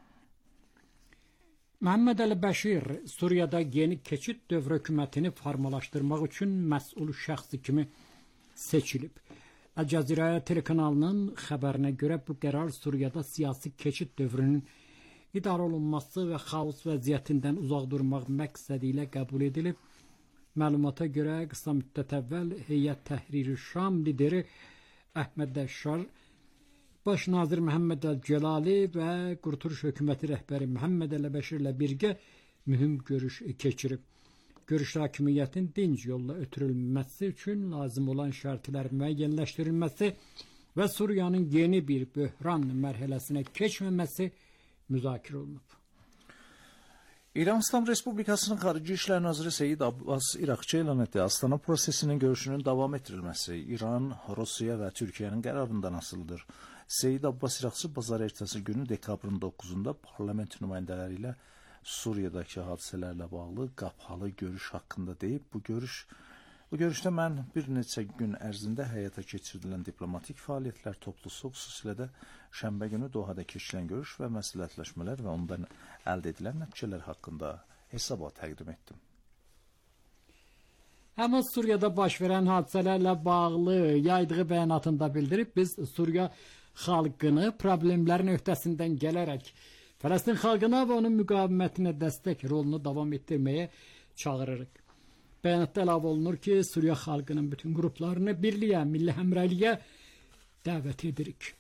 Məhəmməd Əli Bəşir Suriyada yeni keçid dövrü hökumətini formalaşdırmaq üçün məsul şəxsi kimi seçilib. Al-Cəzirə telekanalının xəbərinə görə bu qərar Suriyada siyasi keçid dövrünün idarə olunması və xaos vəziyyətindən uzaq durmaq məqsədi ilə qəbul edilib. Məlumata görə qısa müddət əvvəl Heyət Təhrir-i Şam lideri Əhməd Əşşar, Baş nazir Məhəmməd Əl-Cəlali və Qurtuluş hökuməti rəhbəri Məhəmməd Əl-Bəşir ilə birgə mühüm görüş keçirib. Görüşdə hakimiyyətin dinc yolla ötürülməsi üçün lazım olan şərtlər müəyyənləşdirilməsi və Suriyanın yeni bir böhran mərhələsinə keçməməsi müzakirə olunub. İran İslam Respublikasının Xarici İşlər Naziri Seyid Abbas İraqçı elan etdi. Astana prosesinin görüşünün davam etdirilməsi İran, Rusiya və Türkiyənin qərarından asılıdır. Seyid Abbas İraqçı bazar ertəsi günü dekabrın 9-da parlament nümayəndələri ilə Suriyadakı hadisələrlə bağlı qapalı görüş haqqında deyib. Bu görüşdə mən bir neçə gün ərzində həyata keçirilən diplomatik fəaliyyətlər toplusu, xüsusilə də şənbə günü Dohada keçirilən görüş və məsləhətləşmələr və ondan əldə edilən nəticələr haqqında hesabat təqdim etdim. Həmas Suriyada baş verən hadisələrlə bağlı yaydığı bəyanatında bildirib, biz Suriya xalqını problemlərin öhdəsindən gələrək Fələstin xalqına və onun müqavimətinə dəstək rolunu davam etdirməyə çağırırıq. Bəyanatda əlavə olunur ki, Suriya xalqının bütün qruplarını birliyə, milli həmrəyliyə dəvət edirik.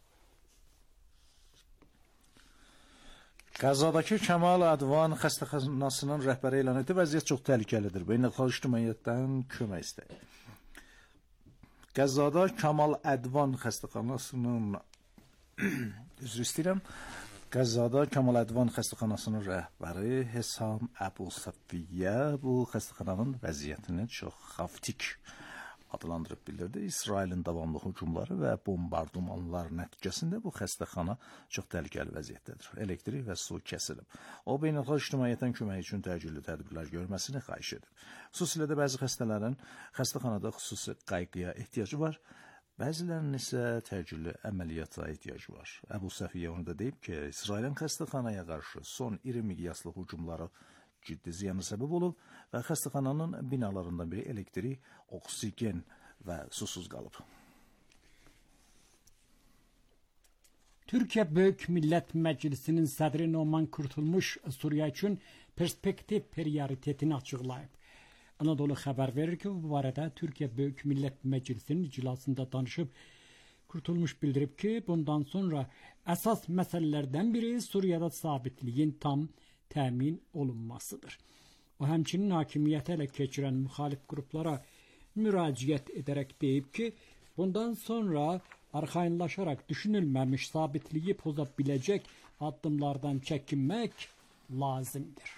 Qəzzadakı Kəmal Ədvan xəstəxanasının rəhbəri elan etdi, vəziyyət çox təhlükəlidir. Beynəlxalq ictimaiyyətdən kömək istəyir. Qəzzada Kəmal Ədvan xəstəxanasının üzr istəyirəm. Qəzzada Kəmal Ədvan xəstəxanasının rəhbəri Hesam Əbu Səfiyyə bu xəstəxananın vəziyyətini çox xaftik adlandırıb bildirdi. İsrailin davamlı hücumları və bombardımanlar nəticəsində bu xəstəxana çox təhlükəli vəziyyətdədir. Elektrik və su kəsilib. O, beynəlxalq ictimaiyyətdən kömək üçün təcili tədbirlər görməsini xahiş edib. Xüsusilə də bəzi xəstələrin xəstəxanada xüsusi qayğıya ehtiyacı var. Bəzilərinin isə təcili əməliyyata ehtiyacı var. Əbu Səfiyyə onu da deyib ki, İsrailin xəstəxanaya qarşı son iri miqyaslı hücumları ciddi ziyanı səbəb olub və xəstəxananın binalarından biri elektrik, oksigen və susuz qalıb. Türkiyə Böyük Millət Məclisinin sədri Numan Kurtulmuş Suriya üçün perspektiv prioritetini açıqlayıb. Anadolu xəbər verir ki, bu barədə Türkiyə Böyük Millət Məclisinin iclasında danışıb. Kurtulmuş bildirib ki, bundan sonra əsas məsələlərdən biri Suriyada sabitliyin tam təmin olunmasıdır. O, həmçinin hakimiyyəti ələ keçirən müxalif qruplara müraciət edərək deyib ki, bundan sonra arxayınlaşaraq düşünülməmiş sabitliyi poza biləcək addımlardan çəkinmək lazımdır.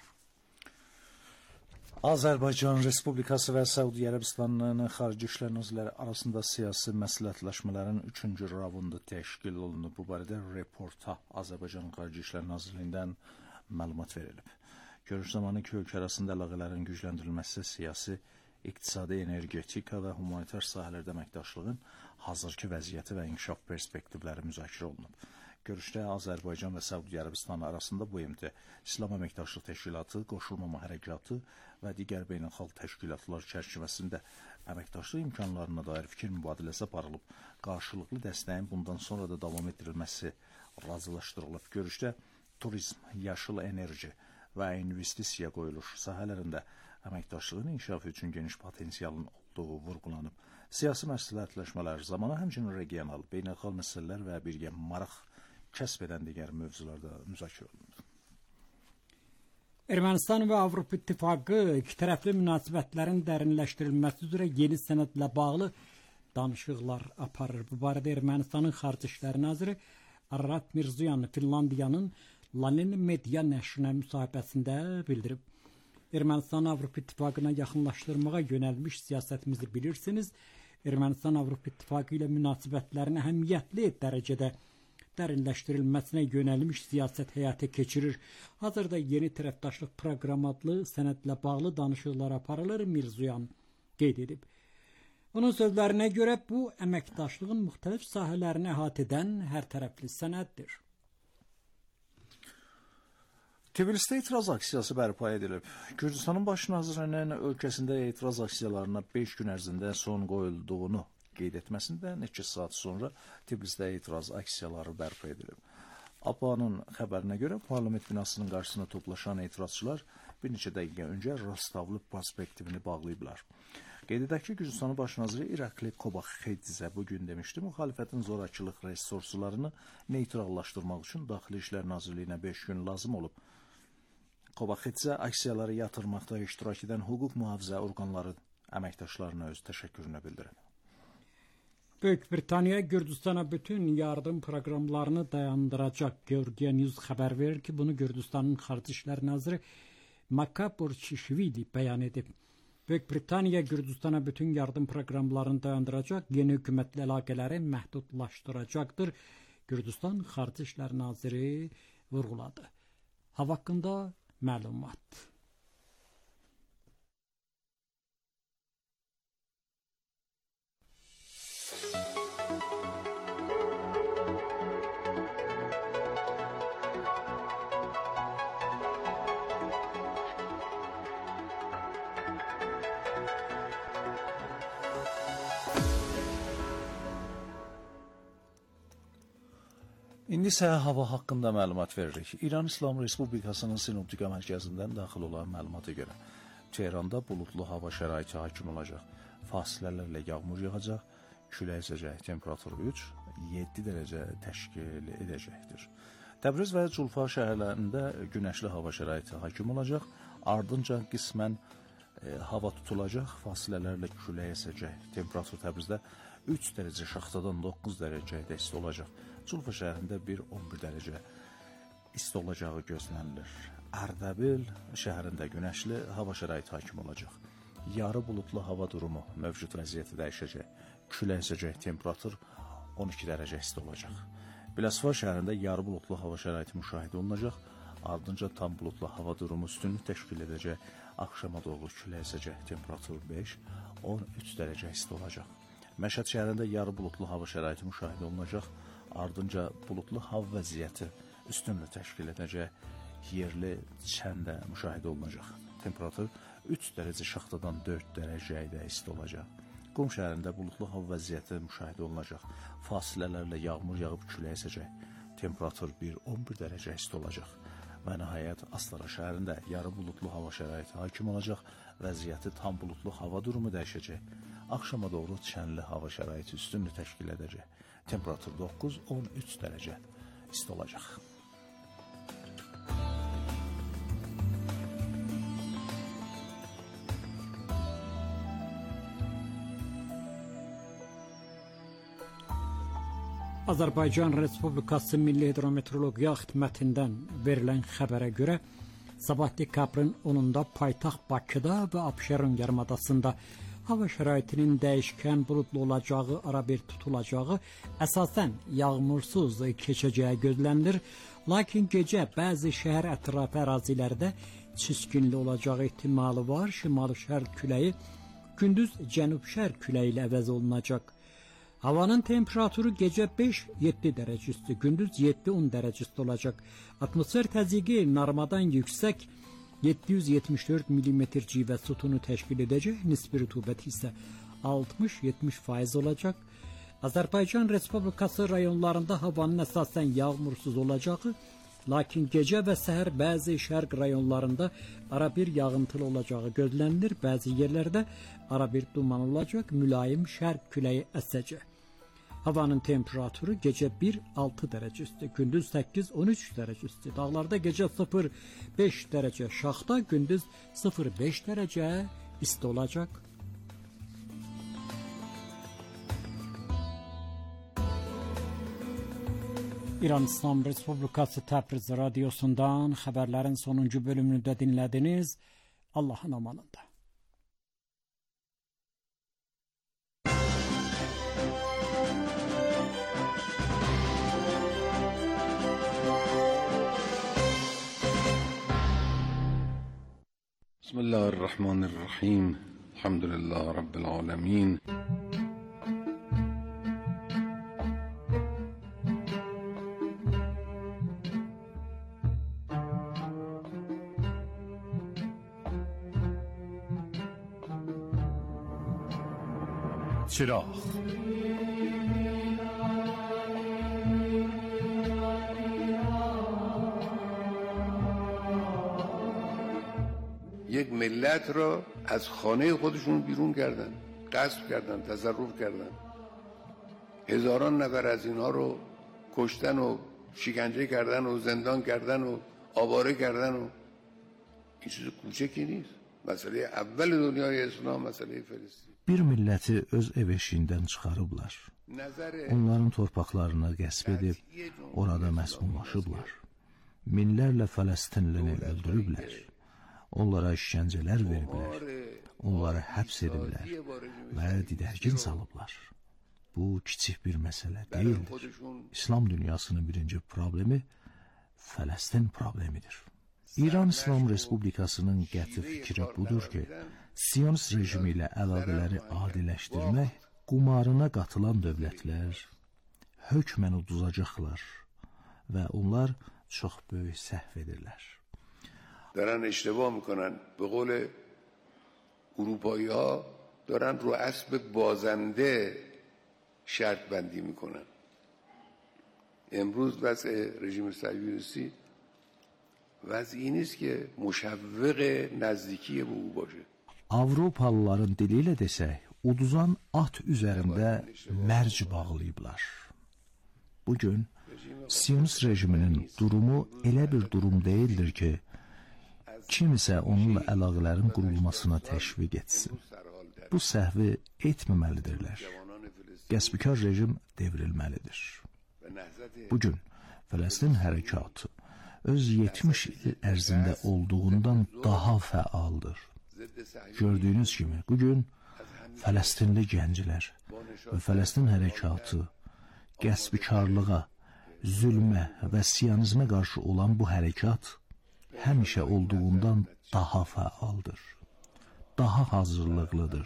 Azərbaycan Respublikası və Səudiyyə Ərəbistanının Xarici İşlər Nazirləri arasında siyasi məsləhətləşmələrin 3-cü raundu təşkil olunub. Bu barədə reporta Azərbaycan Xarici İşlər Nazirliyindən məlumat verilib. Görüş zamanı iki ölkə arasında əlaqələrin gücləndirilməsi, siyasi, iqtisadi, energetika və humanitar sahələrdə əməkdaşlığın hazırki vəziyyəti və inkişaf perspektivləri müzakirə olunub. Görüşdə Azərbaycan və Səudiyyə Ərəbistanı arasında BMT, İslam Əməkdaşlıq Təşkilatı, Qoşulmama Hərəkatı və digər beynəlxalq təşkilatlar çərçivəsində əməkdaşlıq imkanlarına dair fikir mübadiləsi aparılıb. Qarşılıqlı dəstəyin bundan sonra da davam etdirilməsi razılaşdırılıb. Görüşdə turizm, yaşıl enerji və investisiya qoyuluş sahələrində əməkdaşlığın inkişafı üçün geniş potensialın olduğu vurğulanıb. Siyasi məsləhətləşmələr zamanı həmçinin regional, beynəlxalq məsələlər və birgə maraq kəsb edən digər mövzularda müzakirə olundu. Ermənistan və Avropa İttifaqı ikitərəfli münasibətlərin dərinləşdirilməsi üzrə yeni sənədlə bağlı danışıqlar aparır. Bu barədə Ermənistanın Xarici İşlər Naziri Ararat Mirzoyan Finlandiyanın Lanin Media nəşrinə müsahibəsində bildirib. Ermənistan Avropa İttifaqına yaxınlaşdırmağa yönəlmiş siyasətimizi bilirsiniz. Ermənistan Avropa İttifaqı ilə münasibətlərin əhəmiyyətli dərəcədə dərinləşdirilməsinə yönəlmiş siyasət həyata keçirir. Hazırda yeni tərəfdaşlıq proqramı adlı sənədlə bağlı danışıqlar aparılır, Mirzoyan qeyd edib. Onun sözlərinə görə bu əməkdaşlığın müxtəlif sahələrini əhatə edən hər tərəfli sənəddir. Tbilisdə etiraz aksiyası bərpa edilib. Gürcüstanın baş nazirinin ölkəsində etiraz aksiyalarına 5 gün ərzində son qoyulduğunu qeyd etməsindən 2 saat sonra Tiflisdə etiraz aksiyaları bərpa edilib. APA'nın xəbərinə görə parlament binasının qarşısına toplaşan etirazçılar bir neçə dəqiqə öncə Rastavlı prospektivini bağlayıblar. Qeyd edək ki, Gürcüstanın baş naziri İrakli Kobaxidze bugün demişdi, müxalifətin zorakılıq resurslarını neytrallaşdırmaq üçün Daxili İşlər Nazirliyinə 5 gün lazım olub. Kobaxidze aksiyaları yatırmaqda iştirak edən hüquq mühafizə orqanları əməkdaşlarına öz təşəkkürünü bildirib. Büyük Britaniya Gürcüstana bütün yardım proqramlarını dayandıracaq. Georgia News xəbər verir ki, bunu Gürcüstanın Xarici İşlər Naziri Makaporçişvili bəyan edib. Büyük Britaniya Gürcüstana bütün yardım proqramlarını dayandıracaq, yeni hökumətlə əlaqələri məhdudlaşdıracaqdır. Gürcüstan Xarici İşlər Naziri vurğuladı. Hava haqqında məlumat. İndi isə hava haqqında məlumat veririk. İran İslam Respublikasının Sinoptika mərkəzindən daxil olan məlumata görə Tehranda buludlu hava şəraiti hakim olacaq. Fasilələrlə yağmur yağacaq, külək əsəcək, temperatur 3-7 dərəcə təşkil edəcəkdir. Təbriz və Culfa şəhərlərində günəşli hava şəraiti hakim olacaq, ardınca qismən hava tutulacaq, fasilələrlə külək əsəcək. Temperatur Təbrizdə 3 dərəcə şaxtadan 9 dərəcəyə isti olacaq. Culfa şəhərində 1-11 dərəcə isti olacağı gözlənilir. Ərdəbil şəhərində günəşli hava şəraiti hakim olacaq. Yarı buludlu hava durumu mövcud vəziyyəti dəyişəcək. Külək əsəcək, temperatur 12 dərəcə isti olacaq. Biləsuvar şəhərində yarı buludlu hava şəraiti müşahidə olunacaq. Ardınca tam buludlu hava durumu üstünlük təşkil edəcək. Axşama doğru külək əsəcək, temperatur 5-13 dərəcə isti olacaq. Məşhəd şəhərində yarı buludlu hava şəraiti müşahidə olunacaq. Ardınca buludlu hava vəziyyəti üstünlük təşkil edəcək, yerli çəndə müşahidə olunacaq. Temperatur 3 dərəcə şaxtadan 4 dərəcəyə isti olacaq. Qum şəhərində buludlu hava vəziyyəti müşahidə olunacaq. Fasilələrlə yağmur yağıb külək əsəcək. Temperatur 1-11 dərəcə isti olacaq. Və nəhayət Astara şəhərində yarı buludlu hava şəraiti hakim olacaq. Vəziyyəti tam buludlu hava durumu dəyişəcək. Axşama doğru çənli hava şəraiti üstünlük təşkil edəcək. Temperatur 9-13 dərəcə isti olacaq. Azərbaycan Respublikası Milli Hidrometeorologiya Xidmətindən verilən xəbərə görə sabah dekabrın 10-da paytaxt Bakıda və Abşeron yarımadasında hava şəraitinin dəyişkən buludlu olacağı, arabir tutulacağı, əsasən yağmursuz keçəcəyi gözlənilir. Lakin gecə bəzi şəhər ətrafı ərazilərdə çiskinli olacağı ehtimalı var. Şimal-şərq küləyi gündüz cənub-şərq küləyi ilə əvəz olunacaq. Havanın temperaturu gecə 5-7 dərəcə üstü, gündüz 7-10 dərəcə üstü olacaq. Atmosfer təzyiqi normadan yüksək 774 mm civə sütunu təşkil edəcək, nisbi rütubət isə 60-70% olacaq. Azərbaycan Respublikası rayonlarında havanın əsasən yağmursuz olacağı, lakin gecə və səhər bəzi şərq rayonlarında arabir yağıntılı olacağı gözlənilir. Bəzi yerlərdə arabir duman olacaq, mülayim şərq küləyi əsəcək. Havanın temperaturu gecə 1-6 dərəcə üstü, gündüz 8-13 dərəcə üstü. Dağlarda gecə 0-5 dərəcə şaxta, gündüz 0-5 dərəcə isti olacaq. İran İslam Respublikası Təbriz radiosundan xəbərlərin sonuncu bölümünü də dinlədiniz. Allahın amanında. Bismillahirrahmanirrahim. Elhamdülillah Rabbil alemin. چراغ. یک ملت را از خانه خودشون بیرون کردن، غصب کردن، تصرف کردن. هزاران نفر از اینها رو کشتن و شکنجه کردن و زندان کردن و آواره کردن و این چیز کوچکی نیست. Məsələ əvvəl dünyaya İslam məsələyi Filistin. Bir milləti öz ev eşiyindən çıxarıblar. Onların torpaqlarını qəsb edib, orada məskunlaşıblar. Minlərlə Fələstinlini öldürüblər. Onlara işgəncələr veriblər. Onları həbs ediblər və didərgin salıblar. Bu kiçik bir məsələ deyildir. İslam dünyasının birinci problemi Fələstin problemidir. İran İslam Respublikasının qəti fikri budur ki, Siyonist rejimi ilə əlaqələri adiləşdirmək, qumarına qatılan dövlətlər hökmən uduzacaqlar və onlar çox böyük səhv edirlər. دارن اشتباه میکنن. به قول اروپایی ها دارن رو اسب بازنده شرط بندی میکنن. امروز وضع رژیم صهیونیستی وضعی نیست که مشوق نزدیکی به او باشه. Avropalıların dili ilə desək, uduzan at üzərində mərc bağlayıblar. Bugün Siyonist rejiminin durumu elə bir durum deyildir ki, kimsə onunla əlaqələrin qurulmasına təşviq etsin. Bu səhvi etməməlidirlər. Qəsbkar rejim devrilməlidir. Bugün Fələstin hərəkatı öz 70 il ərzində olduğundan daha fəaldır. Gördüyünüz kimi, bugün Fələstinli gənclər və Fələstin hərəkatı qəsbkarlığa, zülmə və siyonizmə qarşı olan bu hərəkat həmişə olduğundan daha fəaldır, daha hazırlıqlıdır.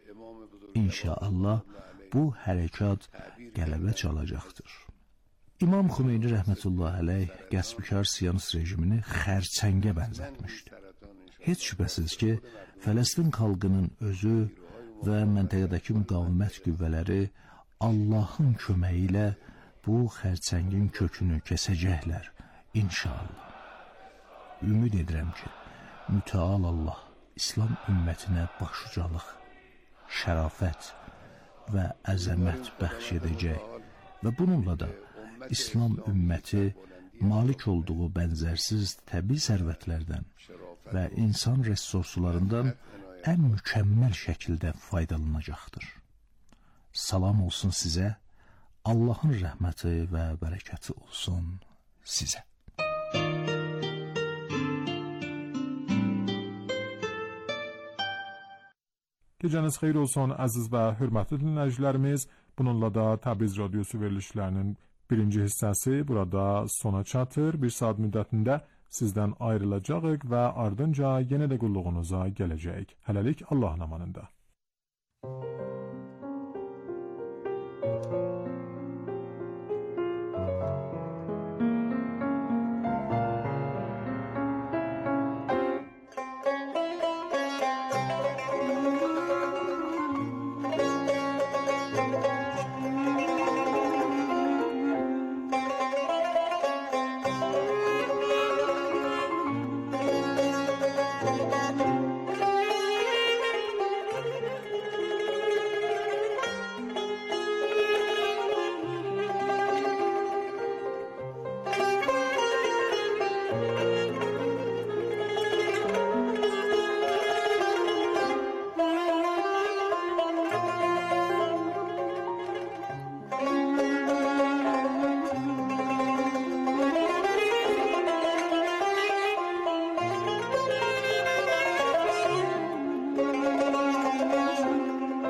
İnşallah bu hərəkat qələbə çalacaqdır. İmam Xümeyni rəhmətullahi əleyh qəsbkar siyonist rejimini xərçəngə bənzətmişdi. Heç şübhəsiz ki, Fələstin xalqının özü və məntəqədəki müqavimət qüvvələri Allahın köməyi ilə bu xərçəngin kökünü kəsəcəklər, inşallah. Ümid edirəm ki, mütəal Allah İslam ümmətinə başucalıq, şərafət və əzəmət bəxş edəcək və bununla da İslam ümməti malik olduğu bənzərsiz təbii sərvətlərdən və insan resurslarından ən mükəmməl şəkildə faydalanacaqdır. Salam olsun sizə, Allahın rəhməti və bərəkəti olsun sizə. Gecəniz xeyir olsun əziz və hörmətli dinləyicilərimiz. Bununla da Təbriz Radiosu verilişlərinin birinci hissəsi burada sona çatır. Bir saat müddətində sizdən ayrılacağıq və ardınca yenə də qulluğunuza gələcəyik. Hələlik Allahın amanında.